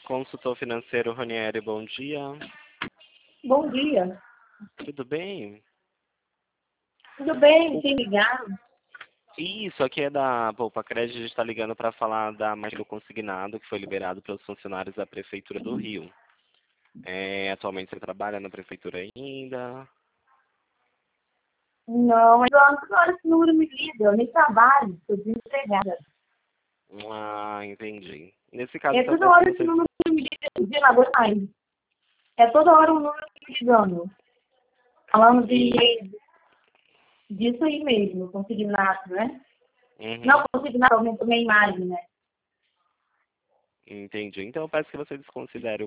Consultor financeiro Ranieri, bom dia. Bom dia. Tudo bem? Tudo bem? Tem ligado? Isso, aqui é da Poupa Crédito, a gente está ligando para falar da margem do consignado que foi liberado pelos funcionários da Prefeitura do Rio. Atualmente você trabalha na Prefeitura ainda? Não, mas toda hora esse número me liga, eu nem trabalho, estou desempregada. Ah, entendi. Nesse caso, É então, toda parece hora que esse você... número me liga, de lá, vou sair. É toda hora um número me ligando. Falando disso aí mesmo, consignado, né? Uhum, Não, consignado, aumentou minha imagem, né? entendi. Então, eu peço que você desconsidere